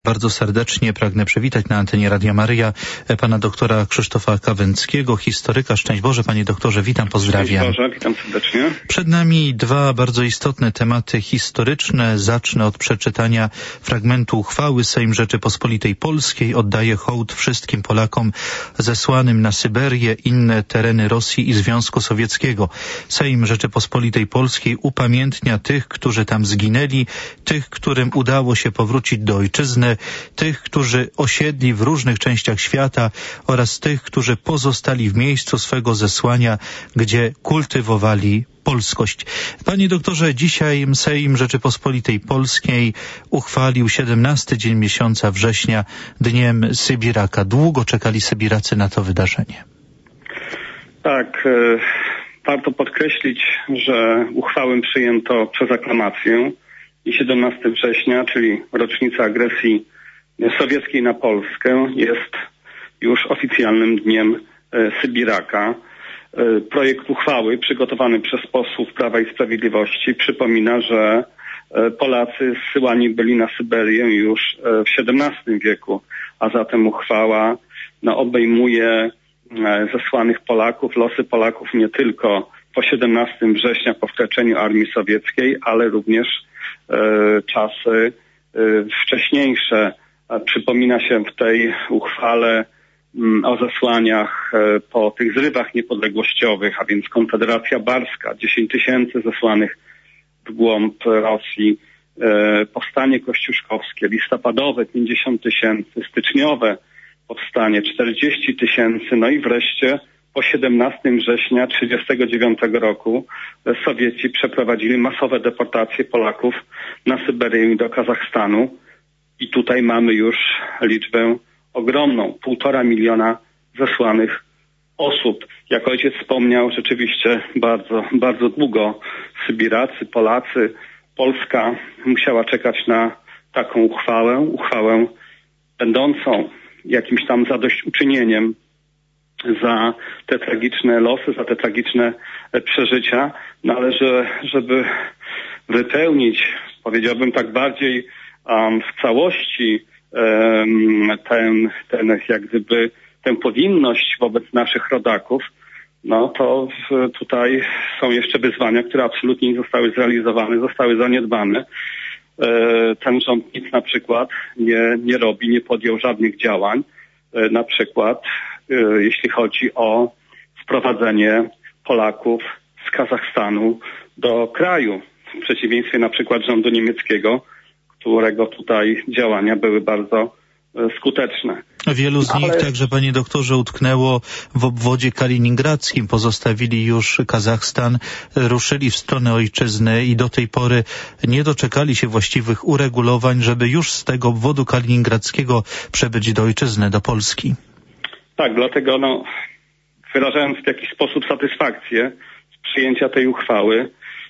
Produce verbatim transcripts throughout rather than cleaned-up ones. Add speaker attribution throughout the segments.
Speaker 1: Bardzo serdecznie pragnę przywitać na antenie Radia Maryja pana doktora Krzysztofa Kawęckiego, historyka. Szczęść Boże, panie doktorze, witam, pozdrawiam.
Speaker 2: Szczęść Boże, witam serdecznie.
Speaker 1: Przed nami dwa bardzo istotne tematy historyczne. Zacznę od przeczytania fragmentu uchwały. Sejm Rzeczypospolitej Polskiej oddaje hołd wszystkim Polakom zesłanym na Syberię, inne tereny Rosji i Związku Sowieckiego. Sejm Rzeczypospolitej Polskiej upamiętnia tych, którzy tam zginęli, tych, którym udało się powrócić do ojczyzny, tych, którzy osiedli w różnych częściach świata oraz tych, którzy pozostali w miejscu swego zesłania, gdzie kultywowali polskość. Panie doktorze, dzisiaj Sejm Rzeczypospolitej Polskiej uchwalił siedemnasty dzień miesiąca września dniem Sybiraka. Długo czekali Sybiracy na to wydarzenie.
Speaker 2: Tak, e, warto podkreślić, że uchwałę przyjęto przez aklamację i siedemnastego września, czyli rocznica agresji sowieckiej na Polskę, jest już oficjalnym dniem e, Sybiraka. E, projekt uchwały przygotowany przez posłów Prawa i Sprawiedliwości przypomina, że e, Polacy zsyłani byli na Syberię już e, w siedemnastym wieku, a zatem uchwała no, obejmuje e, zesłanych Polaków, losy Polaków nie tylko po siedemnastego września, po wkroczeniu armii sowieckiej, ale również e, czasy e, wcześniejsze. Przypomina się w tej uchwale m, o zesłaniach e, po tych zrywach niepodległościowych, a więc Konfederacja Barska, dziesięć tysięcy zesłanych w głąb Rosji, e, powstanie kościuszkowskie, listopadowe pięćdziesiąt tysięcy, styczniowe powstanie czterdzieści tysięcy, no i wreszcie po siedemnastego września tysiąc dziewięćset trzydziestego dziewiątego roku Sowieci przeprowadzili masowe deportacje Polaków na Syberię i do Kazachstanu. I tutaj mamy już liczbę ogromną, półtora miliona zesłanych osób. Jak ojciec wspomniał, rzeczywiście bardzo, bardzo długo Sybiracy, Polacy, Polska musiała czekać na taką uchwałę, uchwałę będącą jakimś tam zadośćuczynieniem za te tragiczne losy, za te tragiczne przeżycia, no ale że, żeby wypełnić, powiedziałbym tak bardziej um, w całości um, ten, ten jak gdyby tę powinność wobec naszych rodaków, no to w, tutaj są jeszcze wyzwania, które absolutnie nie zostały zrealizowane, zostały zaniedbane. E, ten rząd nic na przykład nie, nie robi, nie podjął żadnych działań, e, na przykład jeśli chodzi o wprowadzenie Polaków z Kazachstanu do kraju. W przeciwieństwie na przykład rządu niemieckiego, którego tutaj działania były bardzo skuteczne.
Speaker 1: Wielu z nich
Speaker 2: Ale...
Speaker 1: także, panie doktorze, utknęło w obwodzie kaliningradzkim. Pozostawili już Kazachstan, ruszyli w stronę ojczyzny i do tej pory nie doczekali się właściwych uregulowań, żeby już z tego obwodu kaliningradzkiego przebyć do ojczyzny, do Polski.
Speaker 2: Tak, dlatego no, wyrażając w jakiś sposób satysfakcję z przyjęcia tej uchwały,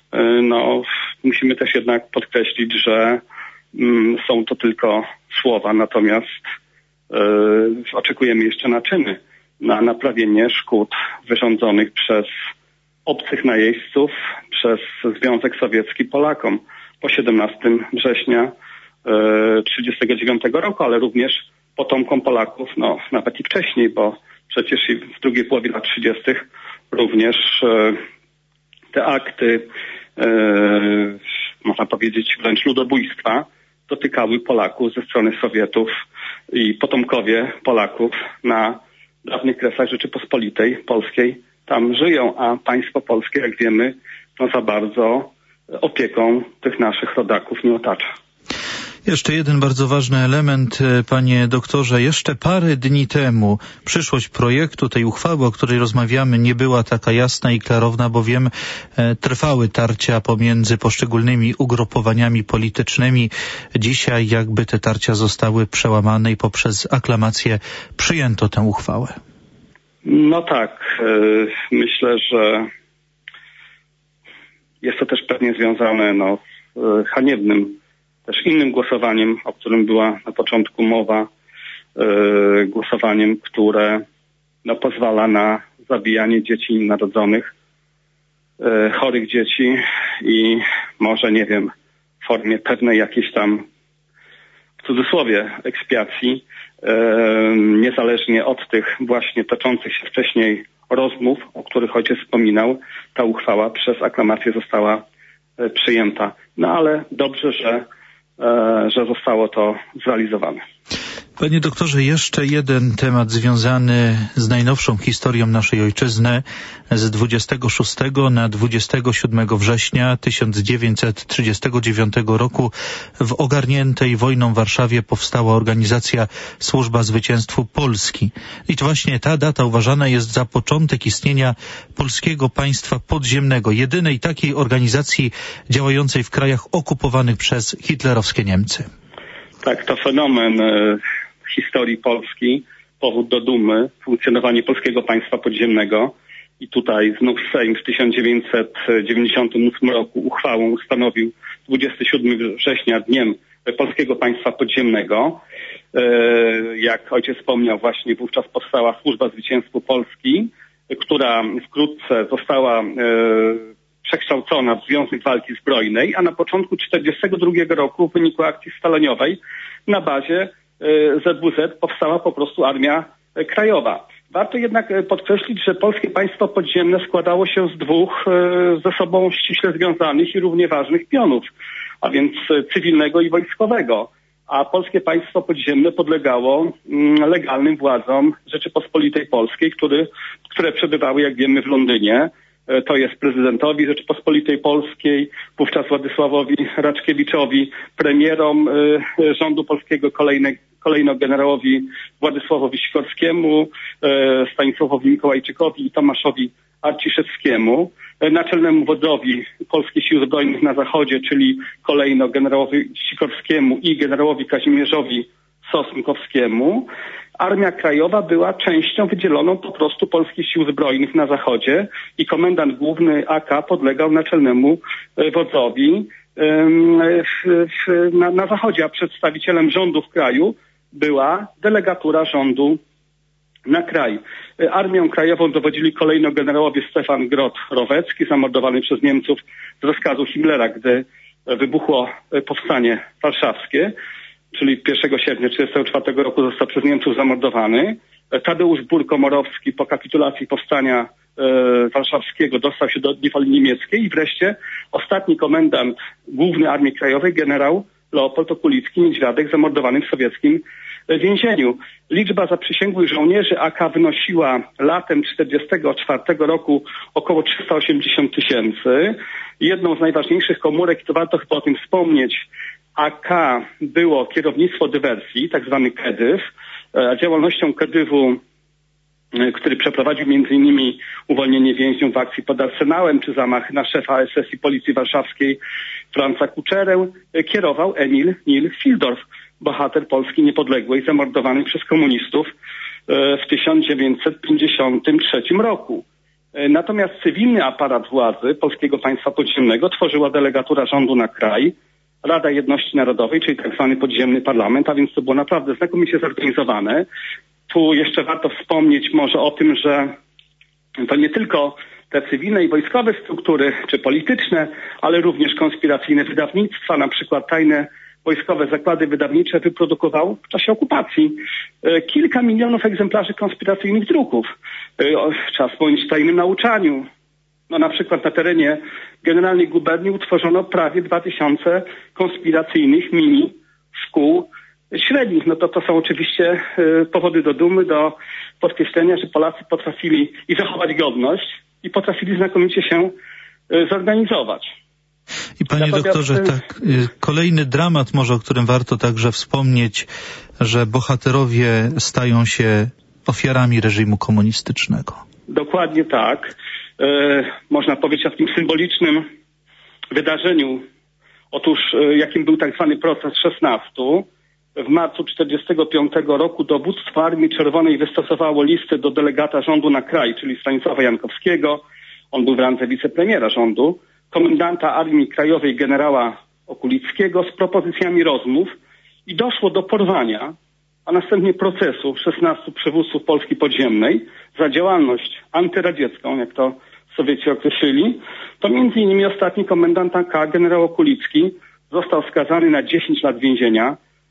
Speaker 2: no, musimy też jednak podkreślić, że mm, są to tylko słowa, natomiast y, oczekujemy jeszcze na czyny, na naprawienie szkód wyrządzonych przez obcych najeźdźców, przez Związek Sowiecki Polakom po siedemnastego września tysiąc dziewięćset trzydziestego dziewiątego roku, ale również potomkom Polaków, no nawet i wcześniej, bo przecież i w drugiej połowie lat trzydziestych również e, te akty, e, można powiedzieć wręcz ludobójstwa, dotykały Polaków ze strony Sowietów i potomkowie Polaków na dawnych kresach Rzeczypospolitej Polskiej tam żyją, a państwo polskie, jak wiemy, no za bardzo opieką tych naszych rodaków nie otacza.
Speaker 1: Jeszcze jeden bardzo ważny element, panie doktorze. Jeszcze parę dni temu przyszłość projektu tej uchwały, o której rozmawiamy, nie była taka jasna i klarowna, bowiem e, trwały tarcia pomiędzy poszczególnymi ugrupowaniami politycznymi. Dzisiaj jakby te tarcia zostały przełamane i poprzez aklamację przyjęto tę uchwałę.
Speaker 2: No tak, e, myślę, że jest to też pewnie związane no, z haniebnym też innym głosowaniem, o którym była na początku mowa, yy, głosowaniem, które no, pozwala na zabijanie dzieci narodzonych, yy, chorych dzieci i może, nie wiem, w formie pewnej jakiejś tam w cudzysłowie ekspiacji, niezależnie od tych właśnie toczących się wcześniej rozmów, o których ojciec wspominał, ta uchwała przez aklamację została przyjęta. No ale dobrze, że, że zostało to zrealizowane.
Speaker 1: Panie doktorze, jeszcze jeden temat związany z najnowszą historią naszej ojczyzny. Z dwudziestego szóstego na dwudziestego siódmego września tysiąc dziewięćset trzydziestego dziewiątego roku w ogarniętej wojną Warszawie powstała organizacja Służba Zwycięstwu Polski. I to właśnie ta data uważana jest za początek istnienia polskiego państwa podziemnego, jedynej takiej organizacji działającej w krajach okupowanych przez hitlerowskie Niemcy.
Speaker 2: Tak, to fenomen historii Polski, powód do dumy, funkcjonowanie polskiego państwa podziemnego. I tutaj znów Sejm w tysiąc dziewięćset dziewięćdziesiątym ósmym roku uchwałą ustanowił dwudziestego siódmego września dniem polskiego państwa podziemnego. Jak ojciec wspomniał, właśnie wówczas powstała Służba Zwycięstwu Polski, która wkrótce została przekształcona w Związek Walki Zbrojnej, a na początku tysiąc dziewięćset czterdziestego drugiego roku w wyniku akcji scaleniowej na bazie Z W Z powstała po prostu Armia Krajowa. Warto jednak podkreślić, że polskie państwo podziemne składało się z dwóch ze sobą ściśle związanych i równie ważnych pionów, a więc cywilnego i wojskowego. A polskie państwo podziemne podlegało legalnym władzom Rzeczypospolitej Polskiej, który, które przebywały, jak wiemy, w Londynie. To jest prezydentowi Rzeczypospolitej Polskiej, wówczas Władysławowi Raczkiewiczowi, premierom y, rządu polskiego kolejne, kolejno generałowi Władysławowi Sikorskiemu, y, Stanisławowi Mikołajczykowi i Tomaszowi Arciszewskiemu, y, naczelnemu wodzowi Polskich Sił Zbrojnych na Zachodzie, czyli kolejno generałowi Sikorskiemu i generałowi Kazimierzowi Sosnkowskiemu. Armia Krajowa była częścią wydzieloną po prostu Polskich Sił Zbrojnych na Zachodzie i komendant główny A K podlegał naczelnemu wodzowi na, na Zachodzie, a przedstawicielem rządu w kraju była delegatura rządu na kraj. Armią Krajową dowodzili kolejno generałowie Stefan Grot-Rowecki, zamordowany przez Niemców z rozkazu Himmlera, gdy wybuchło powstanie warszawskie, czyli pierwszego sierpnia tysiąc dziewięćset trzydziestego czwartego roku został przez Niemców zamordowany. Tadeusz Bur-Komorowski po kapitulacji powstania e, warszawskiego dostał się do niewoli niemieckiej i wreszcie ostatni komendant główny Armii Krajowej, generał Leopold Okulicki-Niedźwiadek, zamordowany w sowieckim więzieniu. Liczba zaprzysięgłych żołnierzy A K wynosiła latem tysiąc dziewięćset czterdziestego czwartego roku około trzysta osiemdziesiąt tysięcy. Jedną z najważniejszych komórek, i to warto chyba o tym wspomnieć, A K było kierownictwo dywersji, tak zwany Kedyw. Działalnością Kedywu, który przeprowadził między innymi uwolnienie więźniów w akcji pod Arsenałem, czy zamach na szefa S S i Policji Warszawskiej Franza Kuczerę, kierował Emil Nil Fildorf, bohater Polski niepodległej, zamordowany przez komunistów w tysiąc dziewięćset pięćdziesiątym trzecim roku. Natomiast cywilny aparat władzy Polskiego Państwa Podziemnego tworzyła delegatura rządu na kraj, Rada Jedności Narodowej, czyli tak zwany podziemny parlament, a więc to było naprawdę znakomicie zorganizowane. Tu jeszcze warto wspomnieć może o tym, że to nie tylko te cywilne i wojskowe struktury, czy polityczne, ale również konspiracyjne wydawnictwa, na przykład tajne wojskowe zakłady wydawnicze wyprodukowały w czasie okupacji kilka milionów egzemplarzy konspiracyjnych druków. Trzeba wspomnieć o tajnym nauczaniu. No na przykład na terenie Generalnej Guberni utworzono prawie dwa tysiące konspiracyjnych mini szkół średnich. No to to są oczywiście y, powody do dumy, do podkreślenia, że Polacy potrafili i zachować godność i potrafili znakomicie się y, zorganizować.
Speaker 1: I panie Natomiast... doktorze, tak, y, kolejny dramat może, o którym warto także wspomnieć, że bohaterowie stają się ofiarami reżimu komunistycznego. Dokładnie tak.
Speaker 2: E, można powiedzieć o takim symbolicznym wydarzeniu. Otóż e, jakim był tak zwany proces szesnastu. W marcu tysiąc dziewięćset czterdziestego piątego roku dowództwo Armii Czerwonej wystosowało listę do delegata rządu na kraj, czyli Stanisława Jankowskiego. On był w randze wicepremiera rządu, komendanta Armii Krajowej generała Okulickiego z propozycjami rozmów i doszło do porwania, a następnie procesu szesnastu przywódców Polski Podziemnej za działalność antyradziecką, jak to Sowieci określili. To między innymi ostatni komendant A K, generał Okulicki, został skazany na dziesięć lat więzienia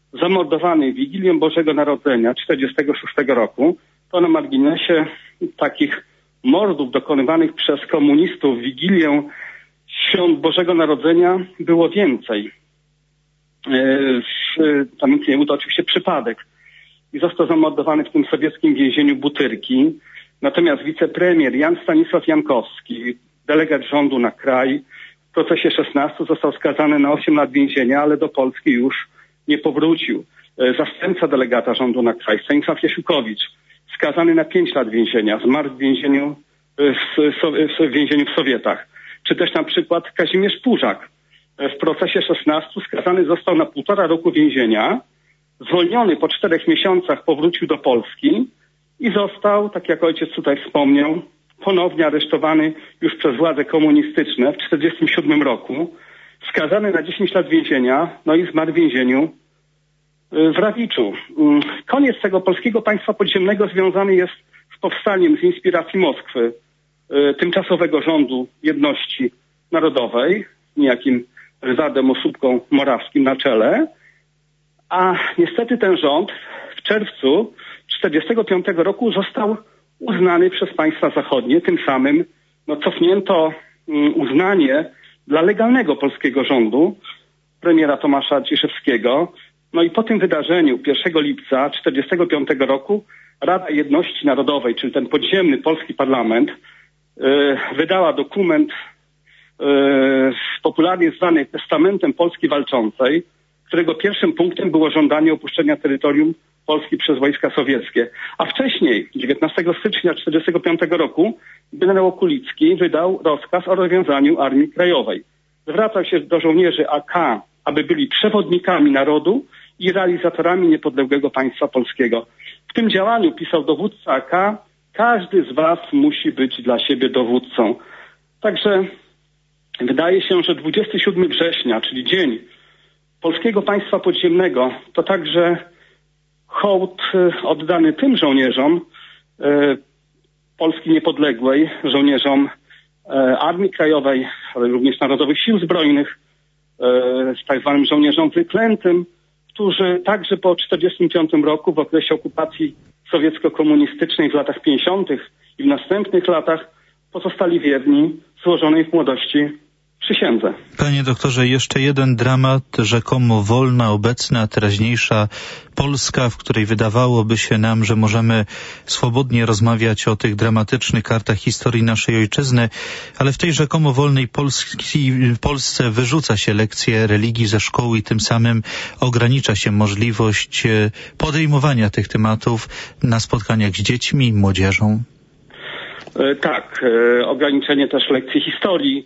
Speaker 2: zamordowanych Wigilię Bożego Narodzenia czterdziestego szóstego roku, to na marginesie takich mordów dokonywanych przez komunistów w Wigilię Świąt Bożego Narodzenia było więcej. Tam nie był to oczywiście przypadek. I został zamordowany w tym sowieckim więzieniu Butyrki. Natomiast wicepremier Jan Stanisław Jankowski, delegat rządu na kraj, w procesie szesnastym został skazany na osiem lat więzienia, ale do Polski już nie powrócił. Zastępca delegata rządu na kraj, Stanisław Jasiukowicz, skazany na pięć lat więzienia, zmarł w więzieniu w, w więzieniu w Sowietach. Czy też na przykład Kazimierz Pużak w procesie szesnastym skazany został na półtora roku więzienia, zwolniony po czterech miesiącach powrócił do Polski i został, tak jak ojciec tutaj wspomniał, ponownie aresztowany już przez władze komunistyczne w tysiąc dziewięćset czterdziestym siódmym roku, skazany na dziesięć lat więzienia, no i zmarł w więzieniu w Rawiczu. Koniec tego polskiego państwa podziemnego związany jest z powstaniem z inspiracji Moskwy, tymczasowego rządu jedności narodowej, niejakim Ryszardem Osóbką Morawskim na czele, a niestety ten rząd w czerwcu tysiąc dziewięćset czterdziestego piątego roku został uznany przez państwa zachodnie. Tym samym no, cofnięto uznanie dla legalnego polskiego rządu premiera Tomasza Cieszewskiego. No i po tym wydarzeniu pierwszego lipca tysiąc dziewięćset czterdziestego piątego roku Rada Jedności Narodowej, czyli ten podziemny polski parlament, yy, wydała dokument yy, popularnie zwany Testamentem Polski Walczącej, którego pierwszym punktem było żądanie opuszczenia terytorium Polski przez wojska sowieckie. A wcześniej, dziewiętnastego stycznia tysiąc dziewięćset czterdziestego piątego roku, generał Okulicki wydał rozkaz o rozwiązaniu Armii Krajowej. Zwracał się do żołnierzy A K, aby byli przewodnikami narodu i realizatorami niepodległego państwa polskiego. W tym działaniu, pisał dowódca A K, każdy z was musi być dla siebie dowódcą. Także wydaje się, że dwudziestego siódmego września, czyli dzień polskiego państwa podziemnego, to także hołd oddany tym żołnierzom e, Polski Niepodległej, żołnierzom e, Armii Krajowej, ale również Narodowych Sił Zbrojnych, e, tak zwanym żołnierzom wyklętym, którzy także po tysiąc dziewięćset czterdziestym piątym roku w okresie okupacji sowiecko-komunistycznej w latach pięćdziesiątych i w następnych latach pozostali wierni złożonej w młodości przysiędze.
Speaker 1: Panie doktorze, jeszcze jeden dramat, rzekomo wolna, obecna, teraźniejsza Polska, w której wydawałoby się nam, że możemy swobodnie rozmawiać o tych dramatycznych kartach historii naszej ojczyzny, ale w tej rzekomo wolnej Polski, Polsce wyrzuca się lekcje religii ze szkoły i tym samym ogranicza się możliwość podejmowania tych tematów na spotkaniach z dziećmi, młodzieżą.
Speaker 2: Tak, ograniczenie też lekcji historii.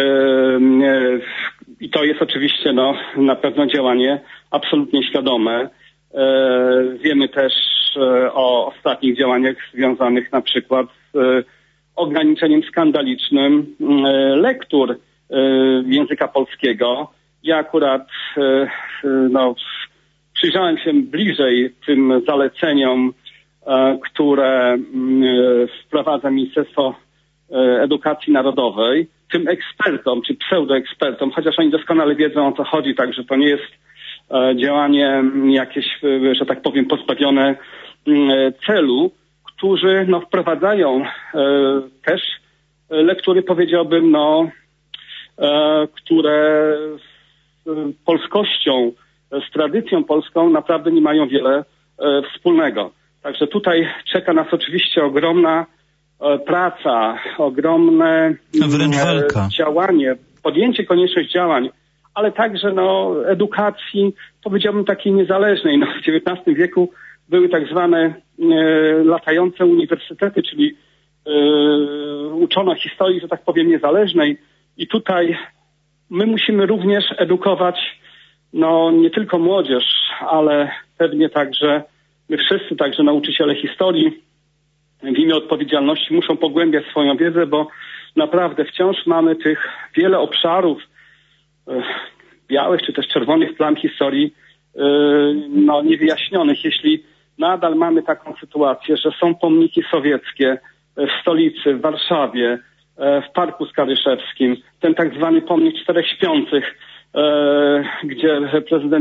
Speaker 2: I to jest oczywiście no, na pewno działanie absolutnie świadome. Wiemy też o ostatnich działaniach związanych na przykład z ograniczeniem skandalicznym lektur języka polskiego. Ja akurat no, przyjrzałem się bliżej tym zaleceniom, które wprowadza Ministerstwo Edukacji Narodowej, tym ekspertom, czy pseudoekspertom, chociaż oni doskonale wiedzą, o co chodzi, także to nie jest e, działanie jakieś, e, że tak powiem, pozbawione e, celu, którzy no, wprowadzają e, też lektury, powiedziałbym, no, e, które z polskością, z tradycją polską naprawdę nie mają wiele e, wspólnego. Także tutaj czeka nas oczywiście ogromna praca, ogromne
Speaker 1: wręcz walka,
Speaker 2: działanie, podjęcie konieczność działań, ale także no, edukacji, powiedziałbym takiej niezależnej. No, w dziewiętnastym wieku były tak zwane e, latające uniwersytety, czyli e, uczono historii, że tak powiem, niezależnej i tutaj my musimy również edukować no, nie tylko młodzież, ale pewnie także my wszyscy, także nauczyciele historii, w imię odpowiedzialności muszą pogłębiać swoją wiedzę, bo naprawdę wciąż mamy tych wiele obszarów e, białych czy też czerwonych plam historii e, no, niewyjaśnionych. Jeśli nadal mamy taką sytuację, że są pomniki sowieckie w stolicy, w Warszawie, e, w Parku Skaryszewskim, ten tak zwany pomnik Czterech Śpiących, e, gdzie prezydent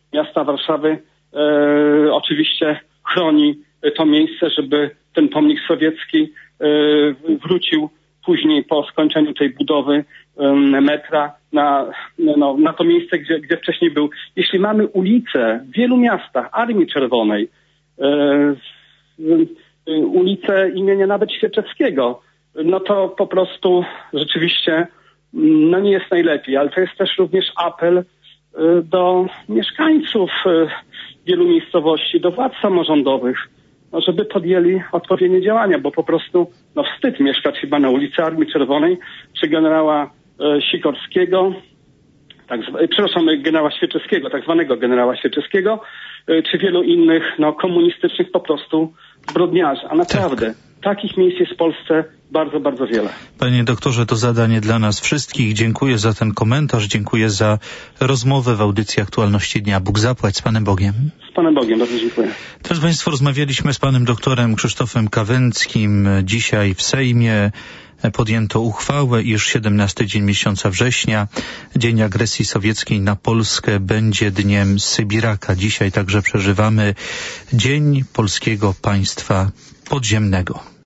Speaker 2: miasta Warszawy e, oczywiście chroni to miejsce, żeby ten pomnik sowiecki e, wrócił później po skończeniu tej budowy e, metra na, no, na to miejsce, gdzie, gdzie wcześniej był. Jeśli mamy ulice w wielu miastach Armii Czerwonej, e, e, ulice imienia nawet Świerczewskiego, no to po prostu rzeczywiście no nie jest najlepiej, ale to jest też również apel do mieszkańców wielu miejscowości, do władz samorządowych, no żeby podjęli odpowiednie działania, bo po prostu no wstyd mieszkać chyba na ulicy Armii Czerwonej czy generała Sikorskiego, tak, przepraszam, generała Świerczewskiego, tak zwanego generała Świerczewskiego, czy wielu innych no, komunistycznych po prostu zbrodniarzy. A naprawdę tak. Takich miejsc jest w Polsce bardzo, bardzo wiele.
Speaker 1: Panie doktorze, to zadanie dla nas wszystkich. Dziękuję za ten komentarz, dziękuję za rozmowę w audycji Aktualności Dnia. Bóg zapłać. Z Panem Bogiem.
Speaker 2: Z Panem Bogiem, bardzo dziękuję.
Speaker 1: Teraz Państwo rozmawialiśmy z Panem doktorem Krzysztofem Kawęckim. Dzisiaj w Sejmie podjęto uchwałę, iż siedemnasty dzień miesiąca września, dzień agresji sowieckiej na Polskę, będzie dniem Sybiraka. Dzisiaj także przeżywamy Dzień Polskiego Państwa Podziemnego.